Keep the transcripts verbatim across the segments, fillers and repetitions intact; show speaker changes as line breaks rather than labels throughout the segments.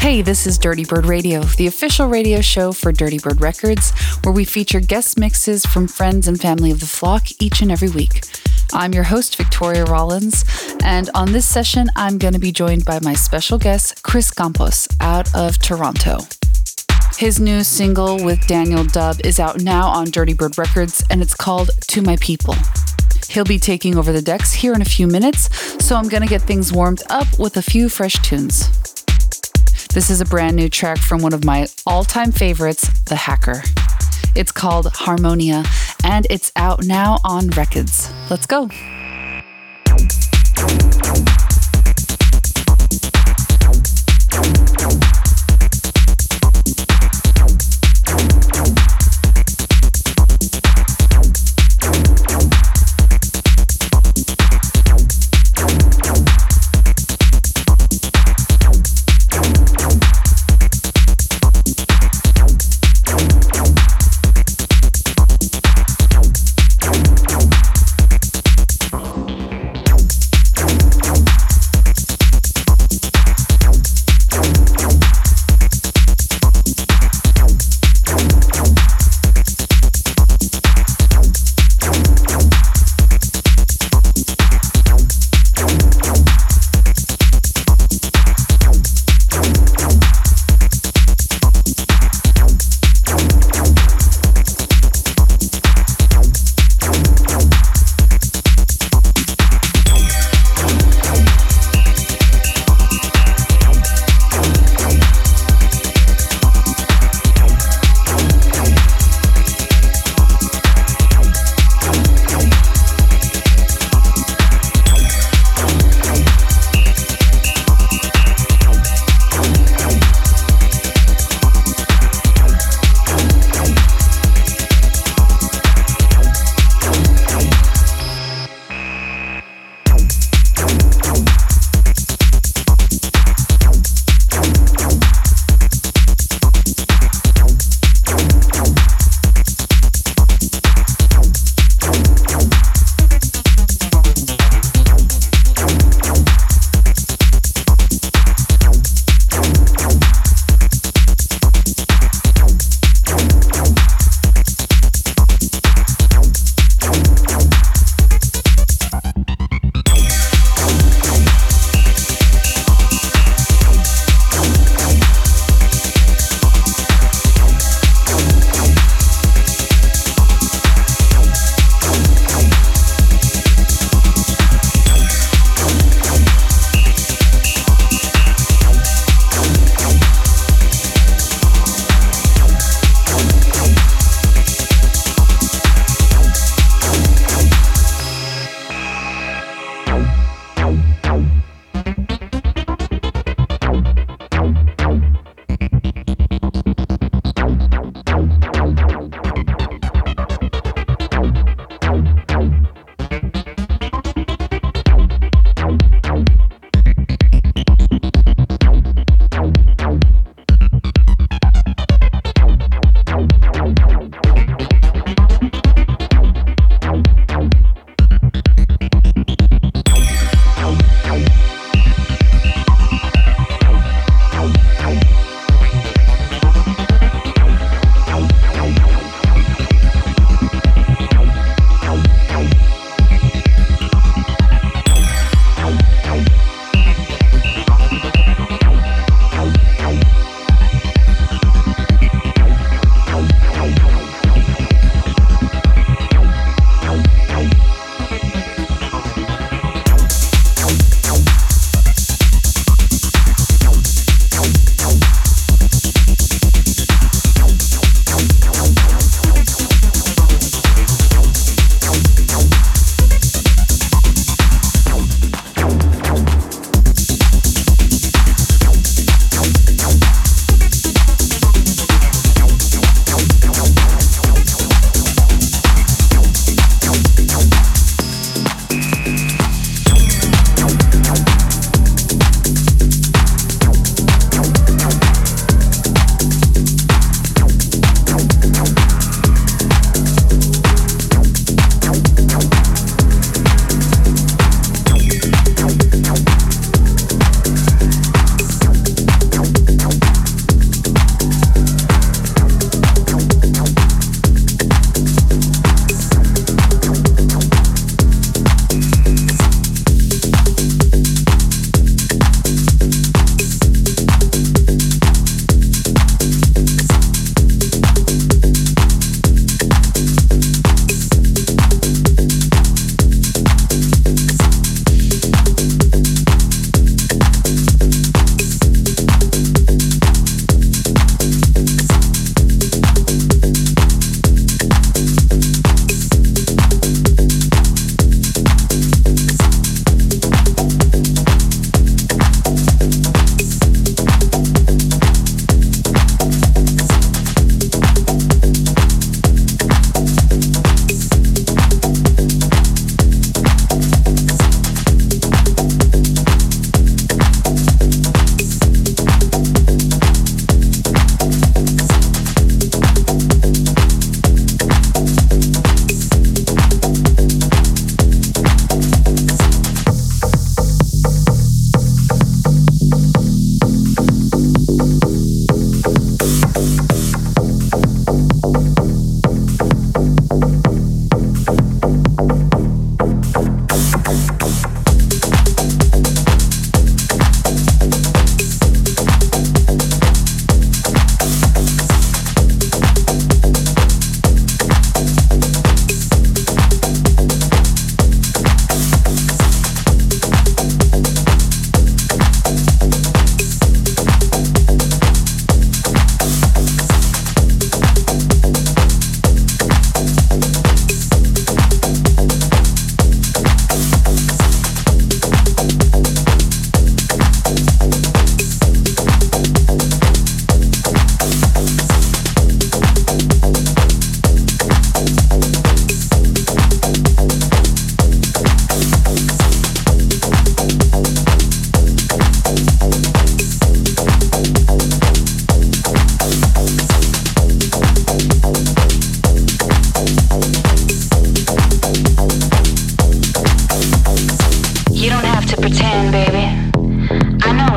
Hey, this is Dirty Bird Radio, the official radio show for Dirty Bird Records, where we feature guest mixes from friends and family of the flock each and every week. I'm your host, Victoria Rollins, and on this session, I'm going to be joined by my special guest, Chris Campos, out of Toronto. His new single with Daniel Dub is out now on Dirty Bird Records, and it's called To My People. He'll be taking over the decks here in a few minutes, so I'm going to get things warmed up with a few fresh tunes. This is a brand new track from one of my all-time favorites, The Hacker. It's called Harmonia, and it's out now on Records. Let's go.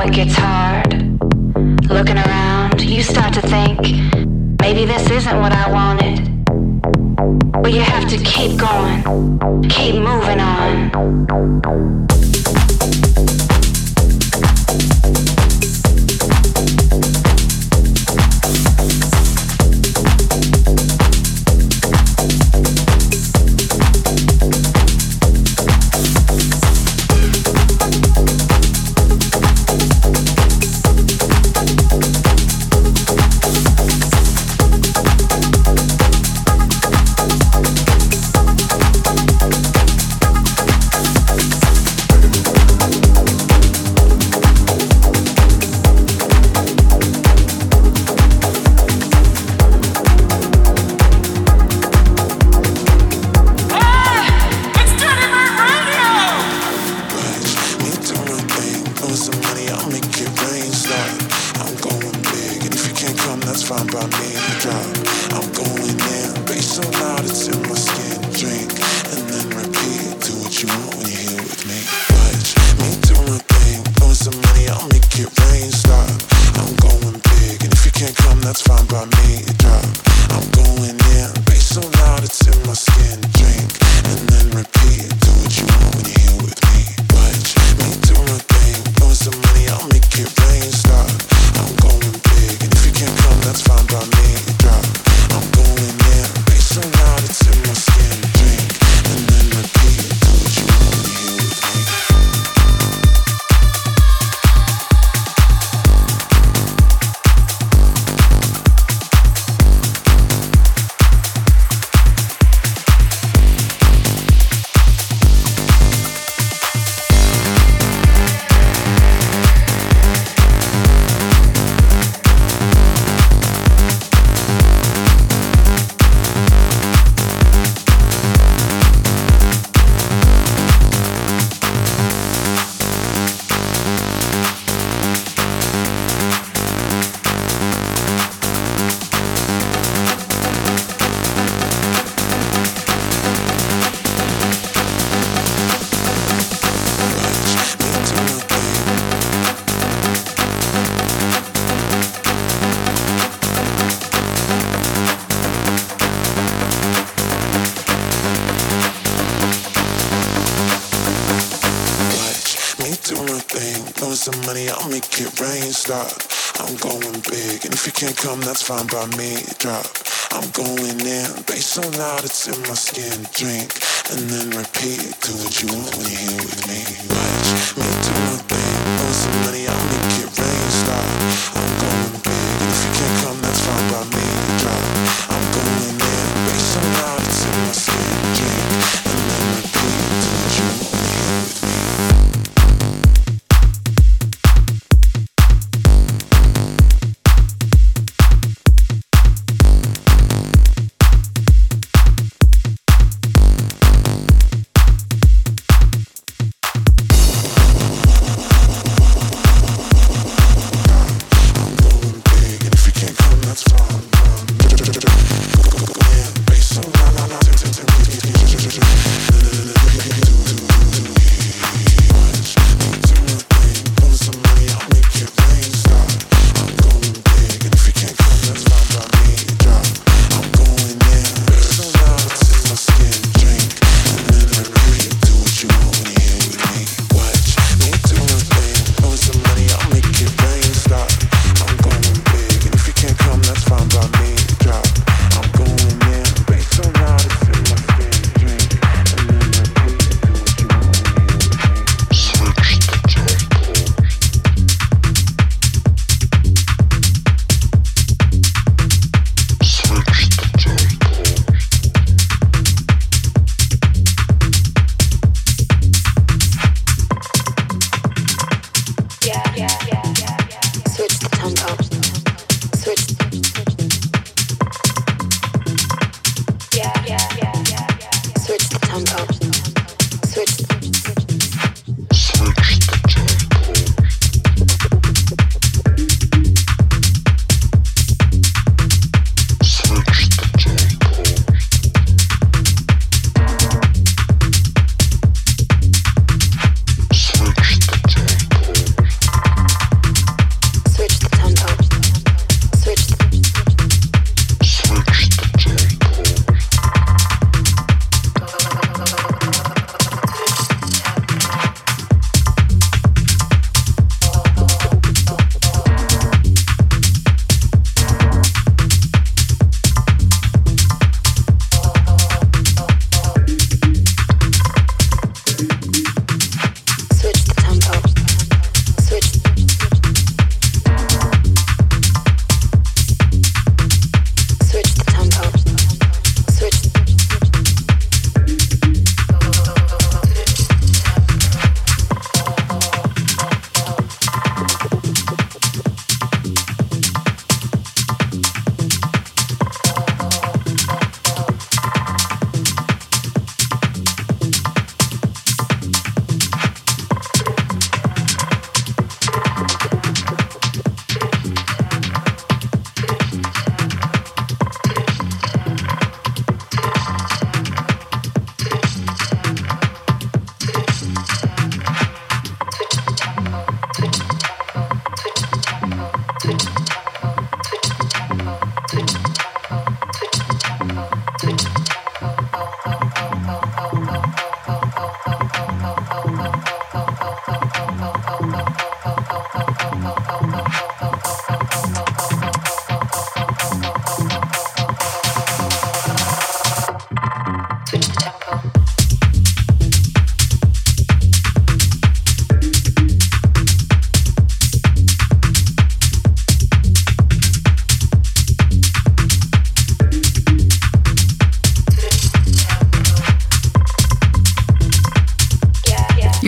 it gets hard. Looking around, you start to think, maybe this isn't what I wanted. But you have to keep going, keep moving on.
That's fine by me, drop. I'm going in, bass so loud it's in my skin. Drink, and then repeat. Do what you want when you're here with me. Watch me do my thing. Want some money, I'll make it rain. Stop. I'm going big, and if you can't come, that's fine by me, drop. I'm going in, bass so loud it's in my skin. Drink, and then repeat. Do what you want when you're here with me.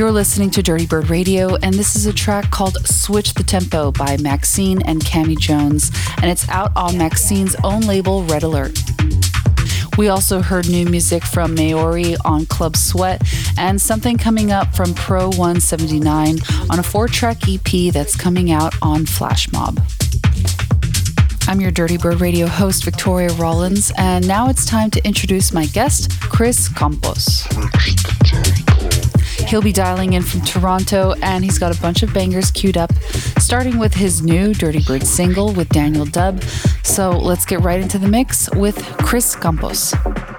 You're listening to Dirty Bird Radio, and this is a track called Switch the Tempo by Maxine and Cami Jones, and it's out on Maxine's own label, Red Alert. We also heard new music from Maori on Club Sweat, and something coming up from Pro one seventy-nine on a four-track E P that's coming out on Flash Mob. I'm your Dirty Bird Radio host, Victoria Rollins, and now it's time to introduce my guest, Chris Campos. He'll be dialing in from Toronto, and he's got a bunch of bangers queued up, starting with his new Dirty Bird single with Daniel Dubb. So let's get right into the mix with Chris Campos.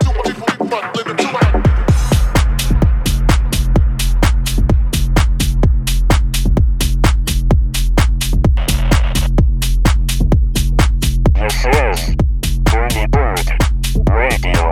This is Dirty Bird Radio.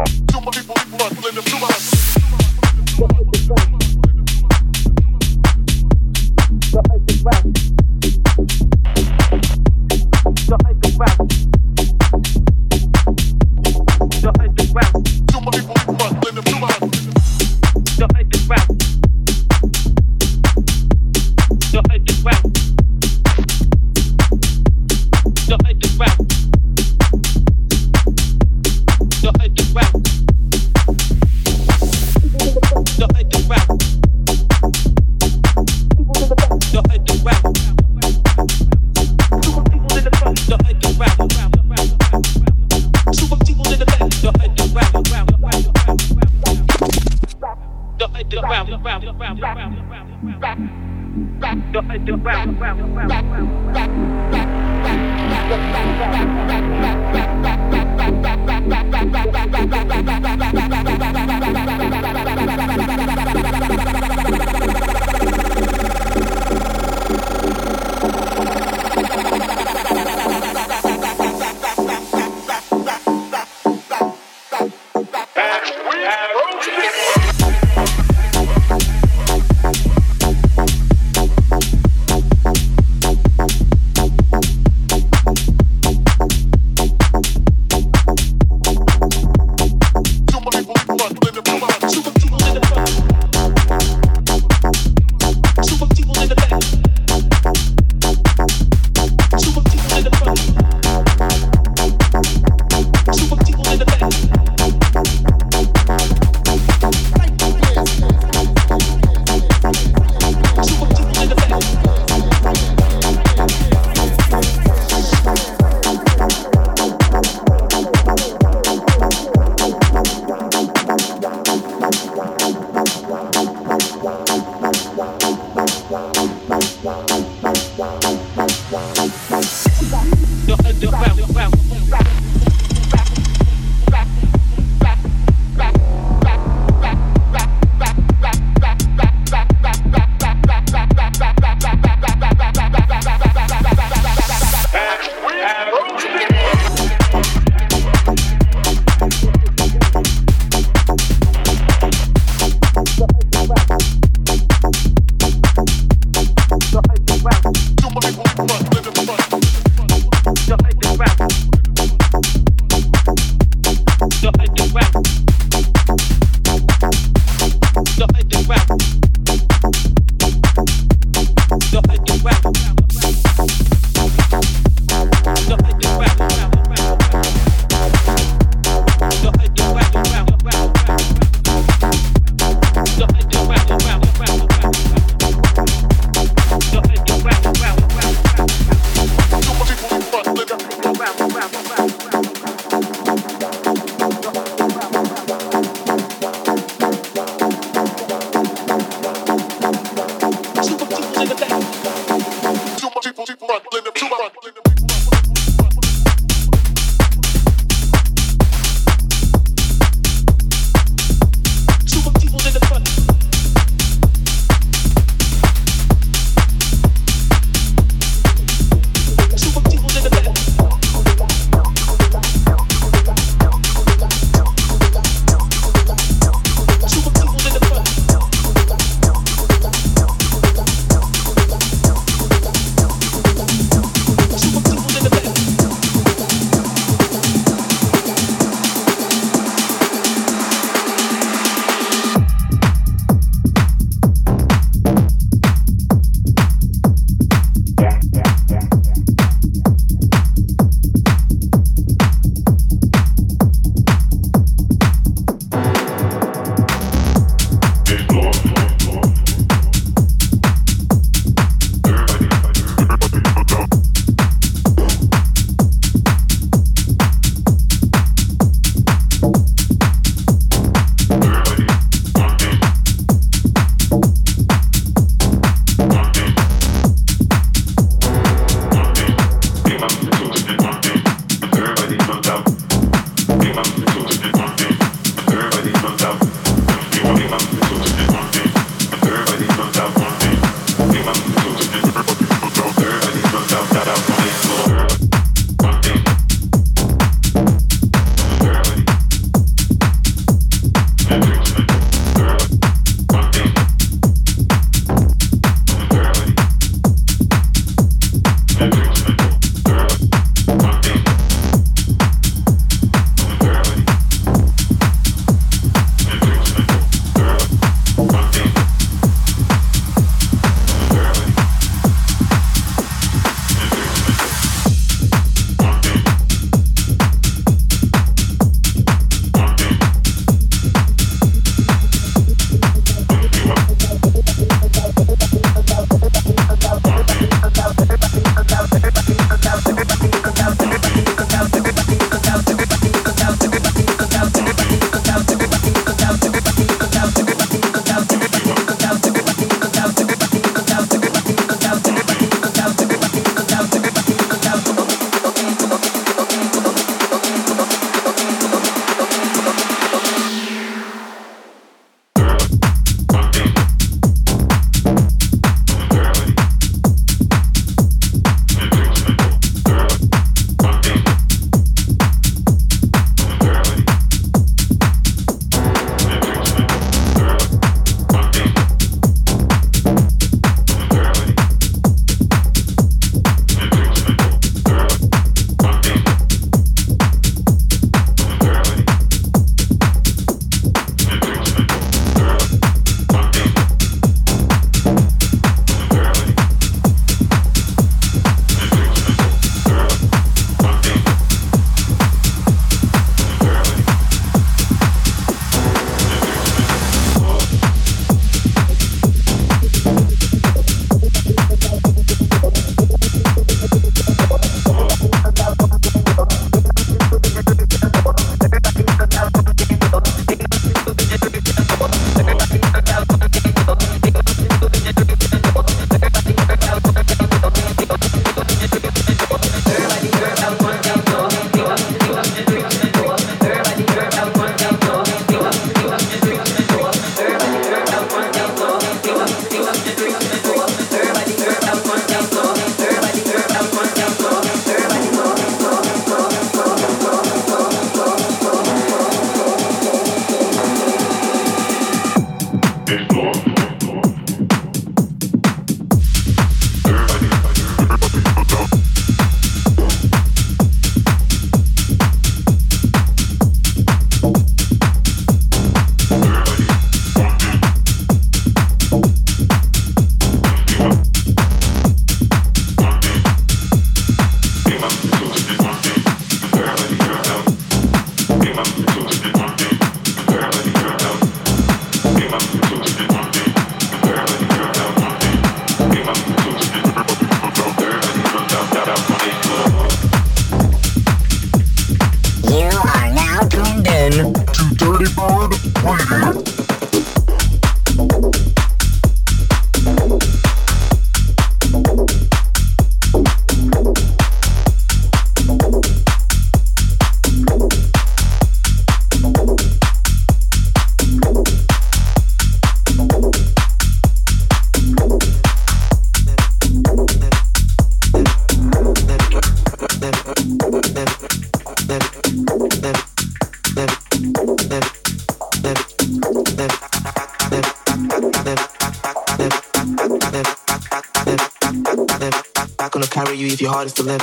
Not gonna carry you if your heart is to live.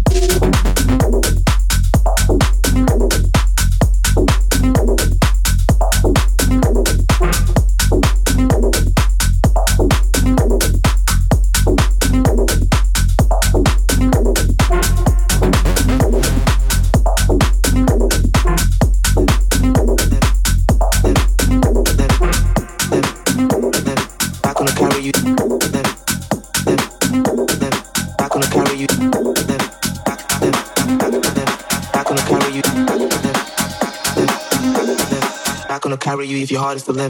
Carry you if your heart is to live.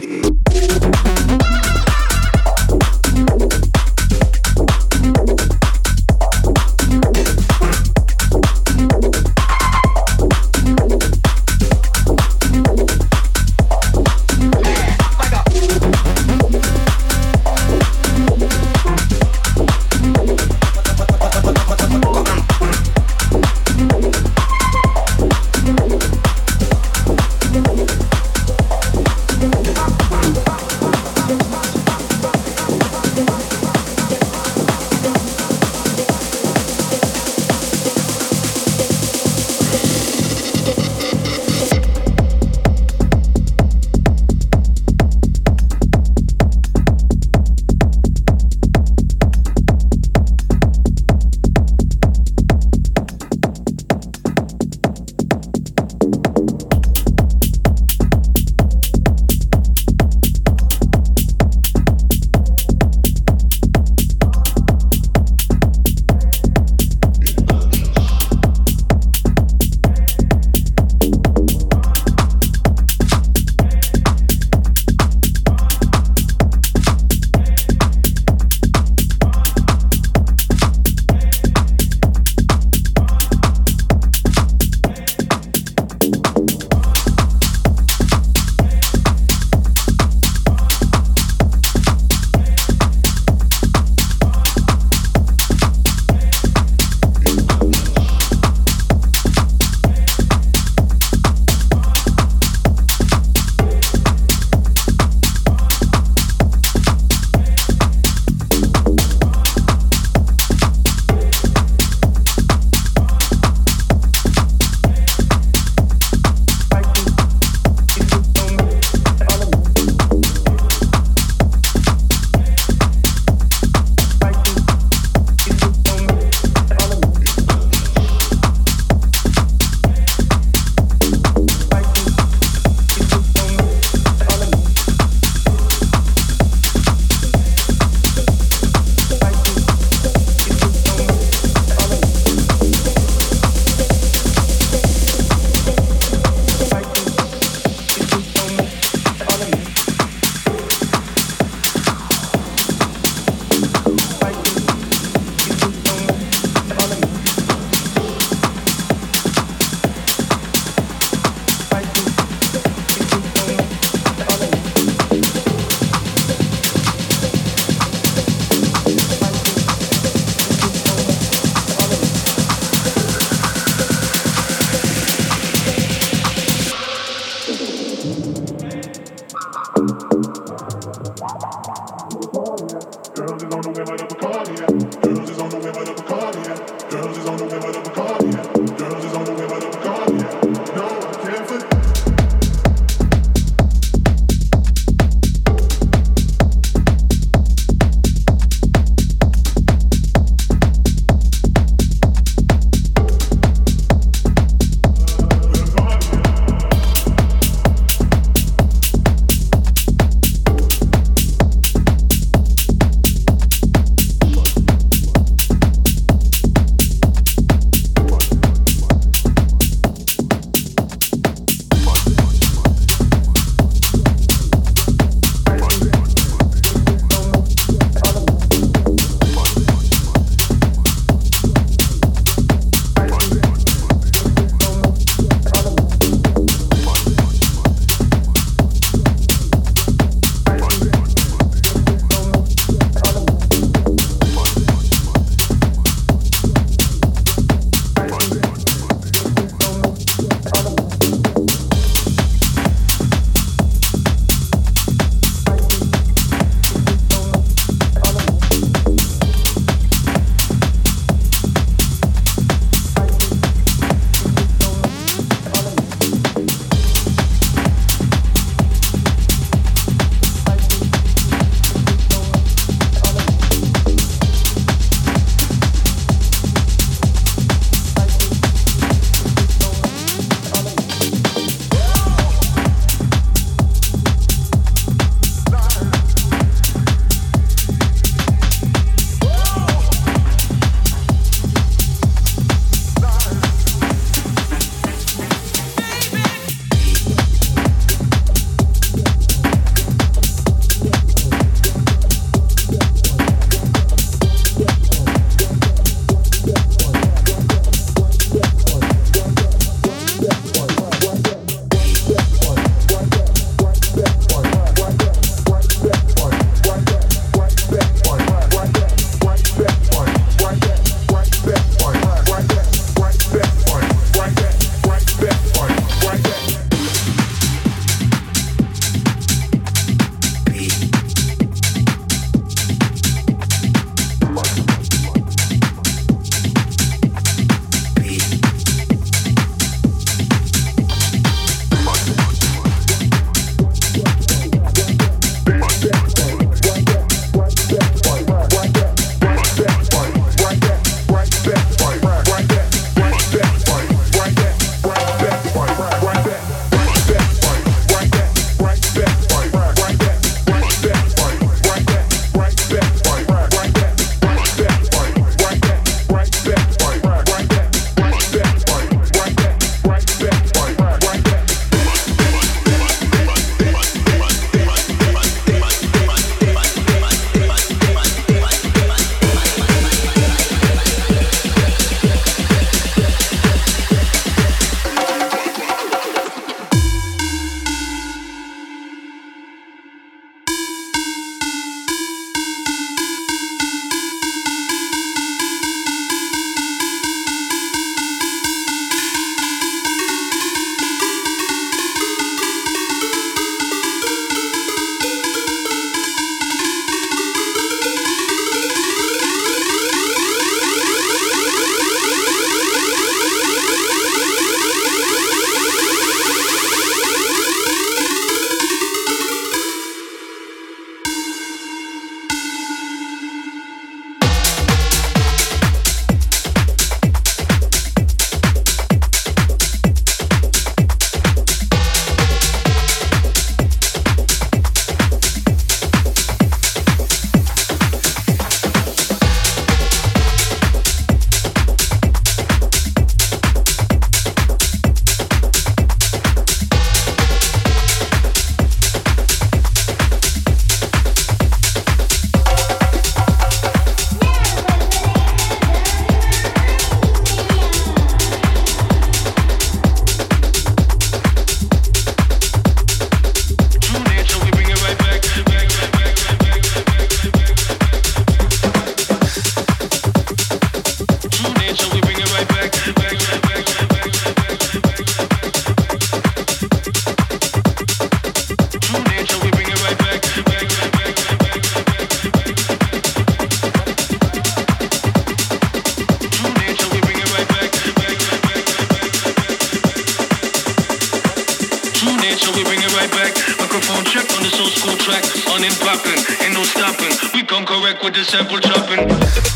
school track, on and poppin', ain't no stopping. We come correct with the sample chopping.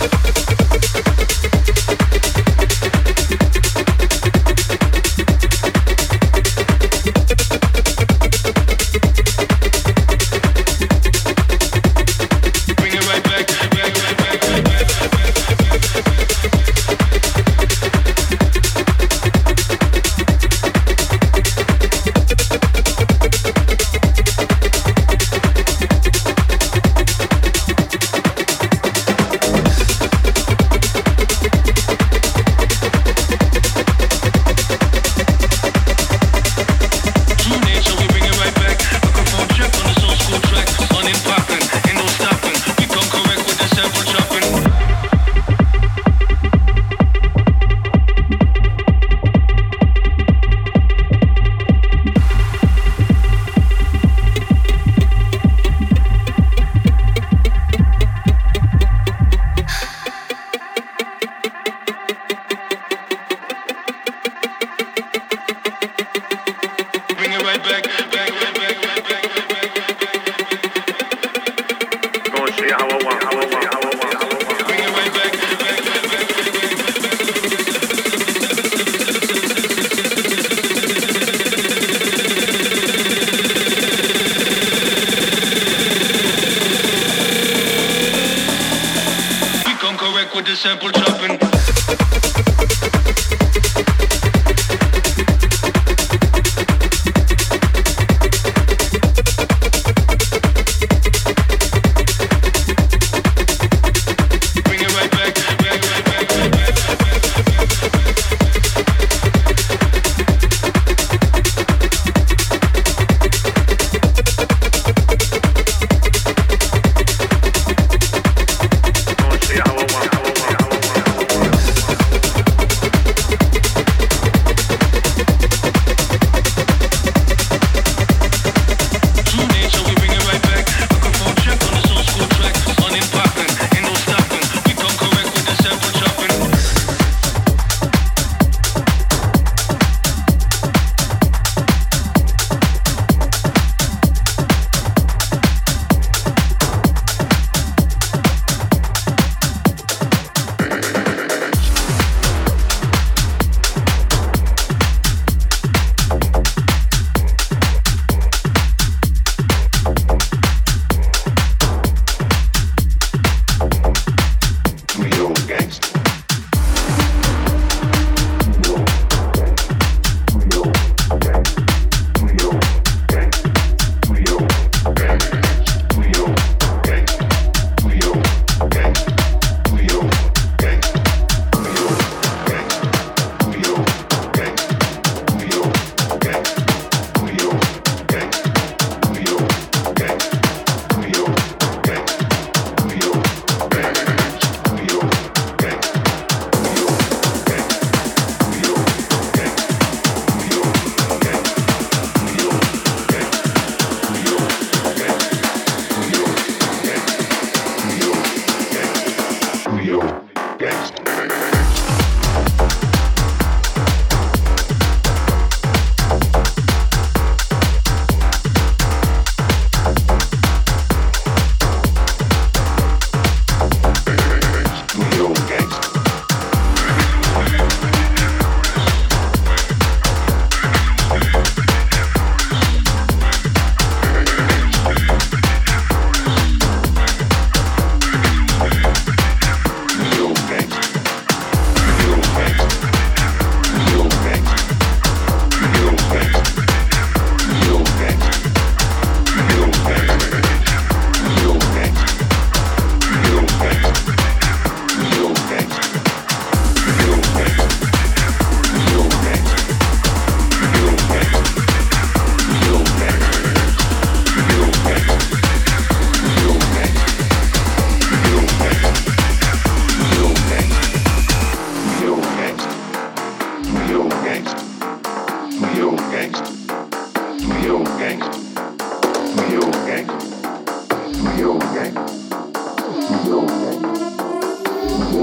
With the sample chopping.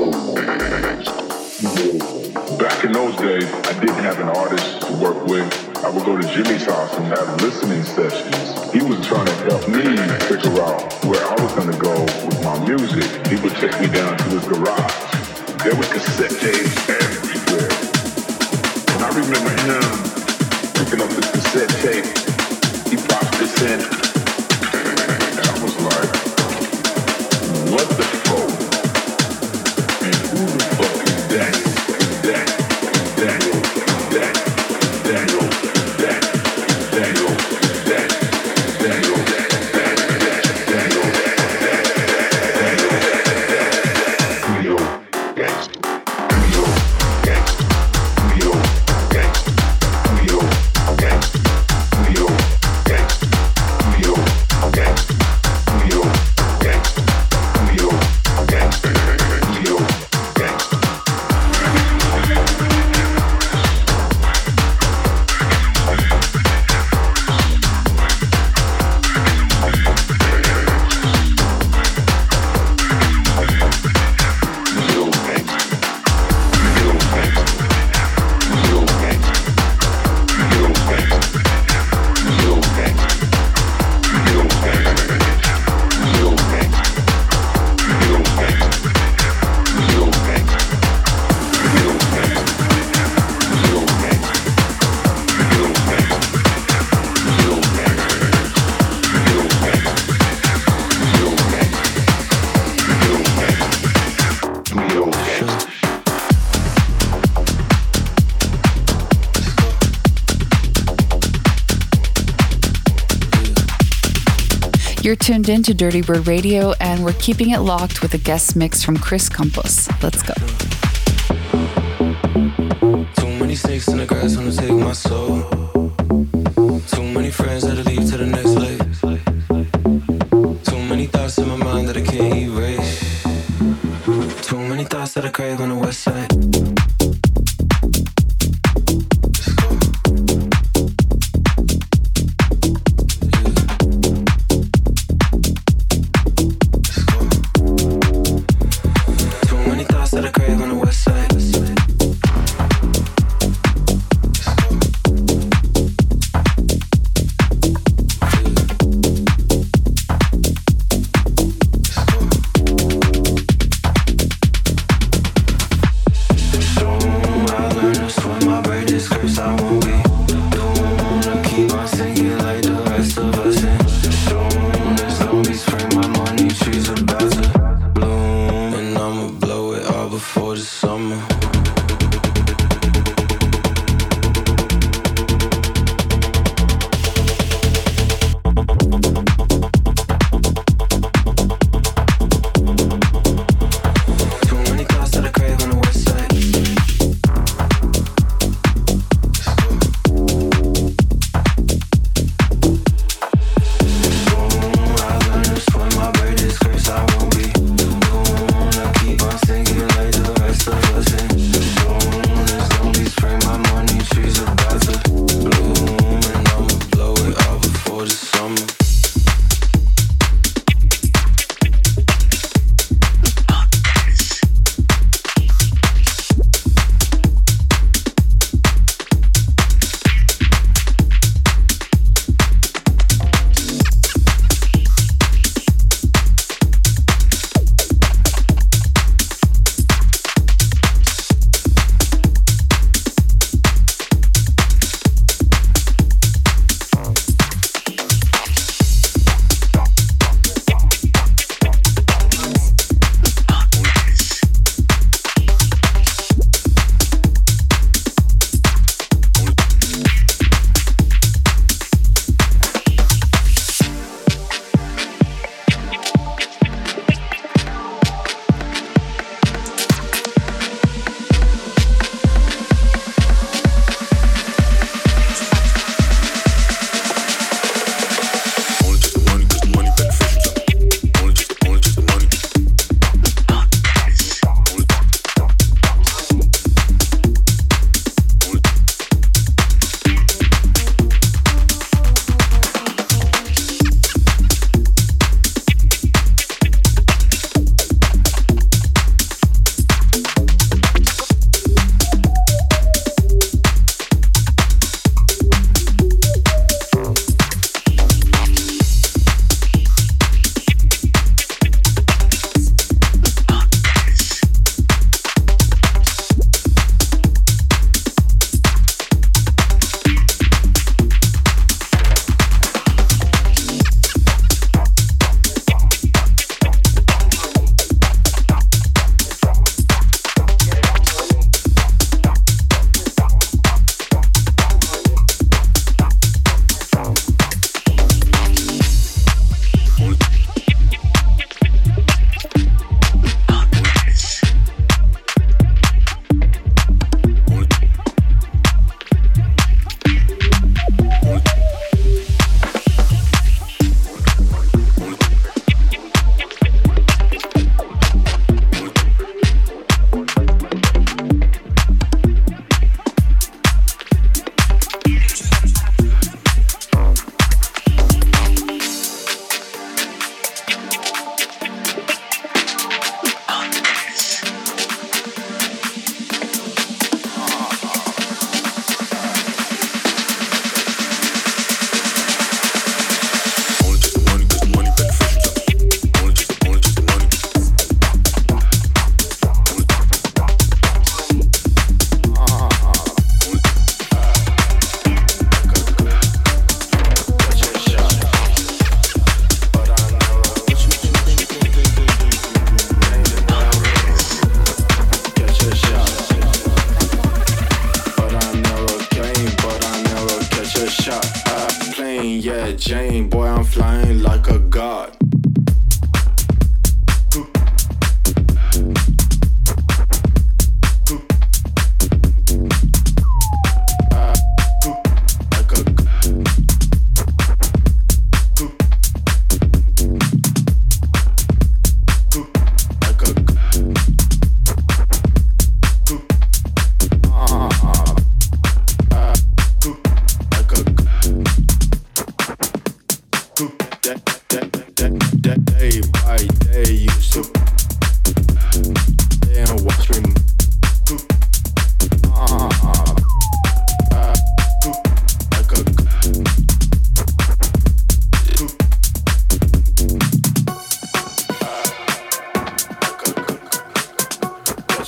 Back in those days, I didn't have an artist to work with. I would go to Jimmy's house and have listening sessions. He was trying to help me figure out where I was going to go with my music. He would take me down to his garage. There were cassette tapes everywhere. And I remember him picking up the cassette tape. He popped this in. And I was like, what the fuck? And who the fuck is that? Is that? Is that? Is that? Is that? Is that? Is that? Is that?
You're tuned in to Dirty Bird Radio, and we're keeping it locked with a guest mix from Chris Campos. Let's go.
Too many snakes in the grass wanna take my soul. Too many friends that'll leave to the next life. Too many thoughts in my mind that I can't erase. Too many thoughts that I crave on the west side. Like the rest of us.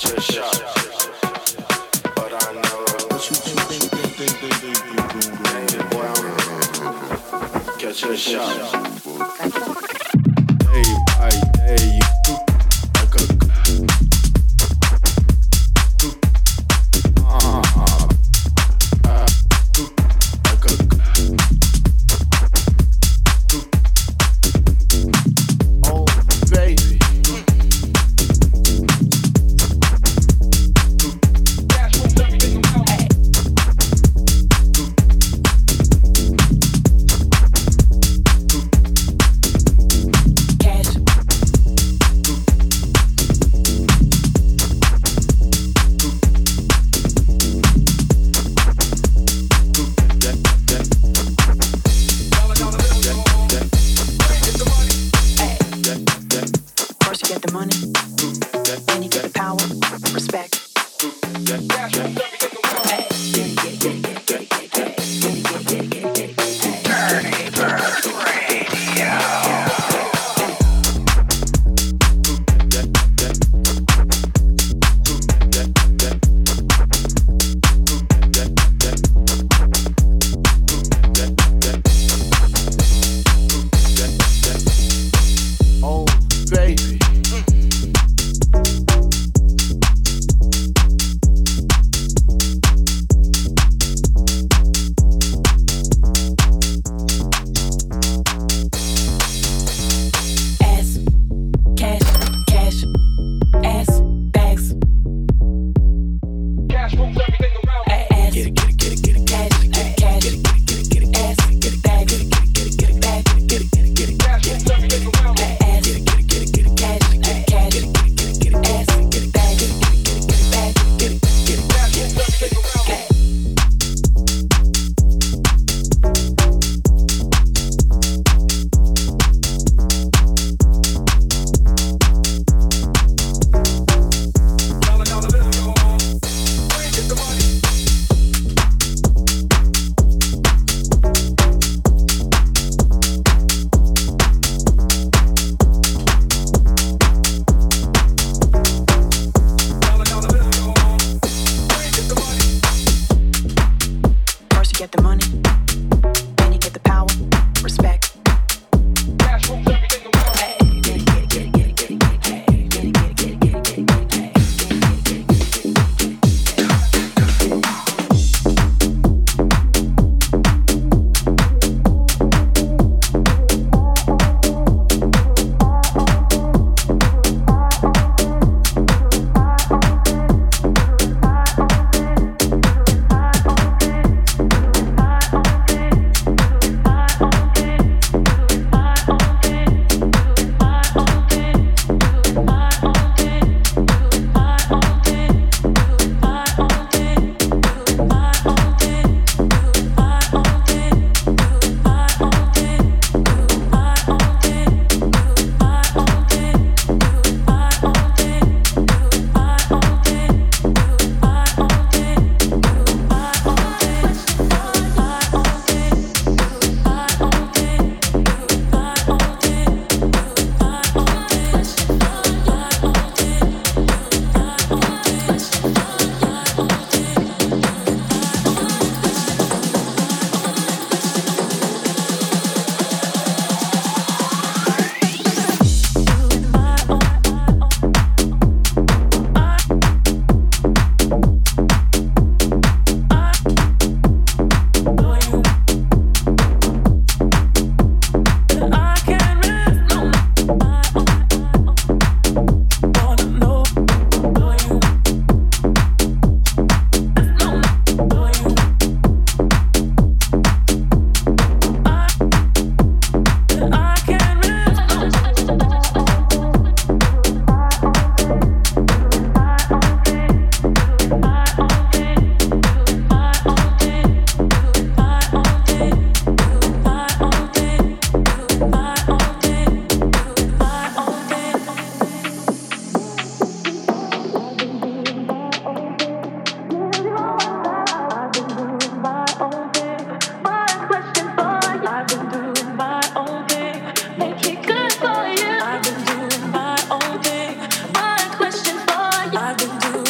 I've been doing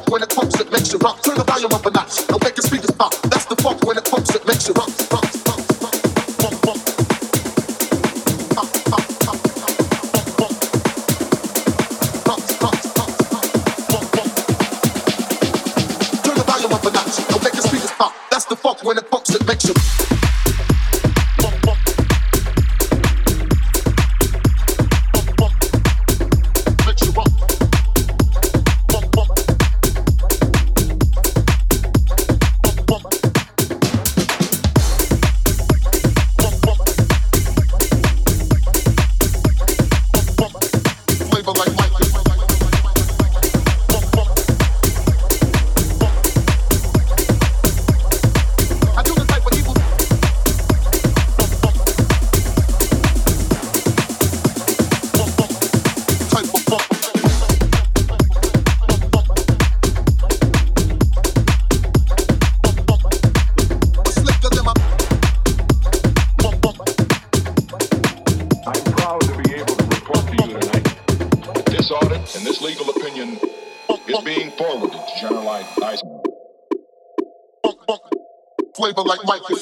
funk when it pumps, it makes you rock. Turn the volume up a notch, don't make your speakers pop. That's the funk when it pumps, it makes you rock. rock, rock, rock, rock, rock. Pop, pop, pop, pop, pop, pop. Rock, rock, rock, rock, rock, rock. Turn the volume up a notch, don't make your speakers pop. That's the funk when it pumps, it makes you rock. Flavor like Michael.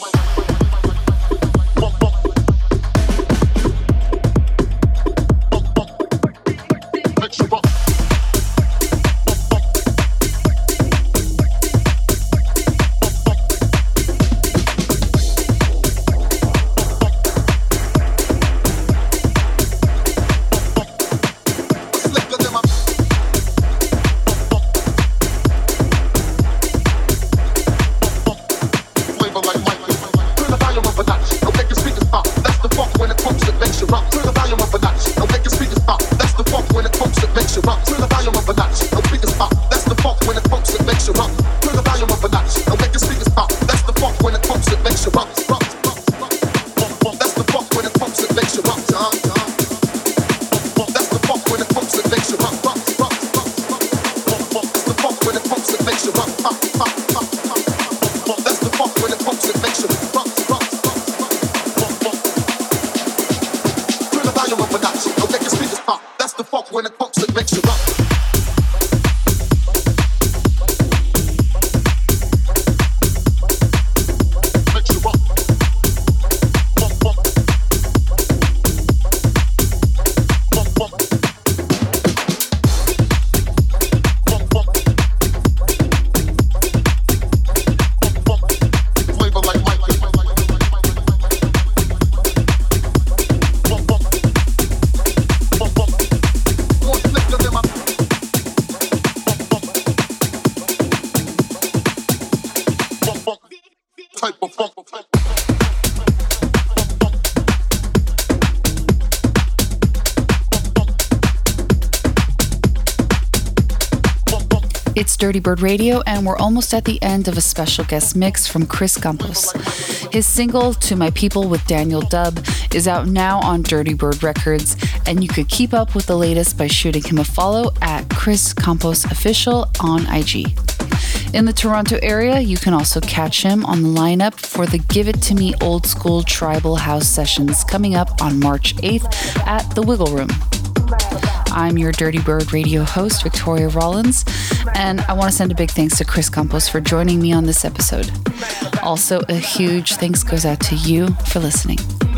It's Dirty Bird Radio, and we're almost at the end of a special guest mix from Chris Campos. His single, To My People with Daniel Dubb, is out now on Dirty Bird Records, and you could keep up with the latest by shooting him a follow at Chris Campos Official on I G. In the Toronto area, you can also catch him on the lineup for the Give It To Me Old School Tribal House Sessions coming up on March eighth at the Wiggle Room. I'm your Dirty Bird Radio host, Victoria Rollins, and I want to send a big thanks to Chris Campos for joining me on this episode. Also, a huge thanks goes out to you for listening.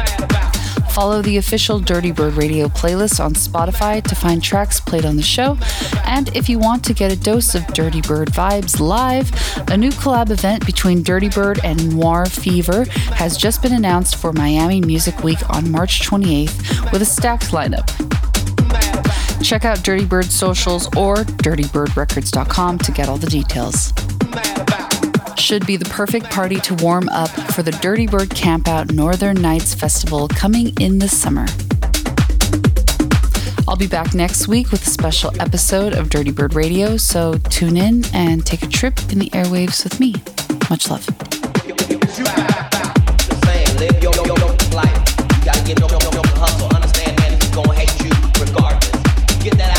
Follow the official Dirty Bird Radio playlist on Spotify to find tracks played on the show. And if you want to get a dose of Dirty Bird vibes live, a new collab event between Dirty Bird and Noir Fever has just been announced for Miami Music Week on March twenty-eighth with a stacked lineup. Check out Dirty Bird socials or dirty bird records dot com to get all the details. Should be the perfect party to warm up for the Dirty Bird Campout Northern Nights Festival coming in the summer. I'll be back next week with a special episode of Dirty Bird Radio, so tune in and take a trip in the airwaves with me. Much love.
Live your, your, your life. You gotta get your, your, your hustle. Understand that he's gonna hate you regardless. Get that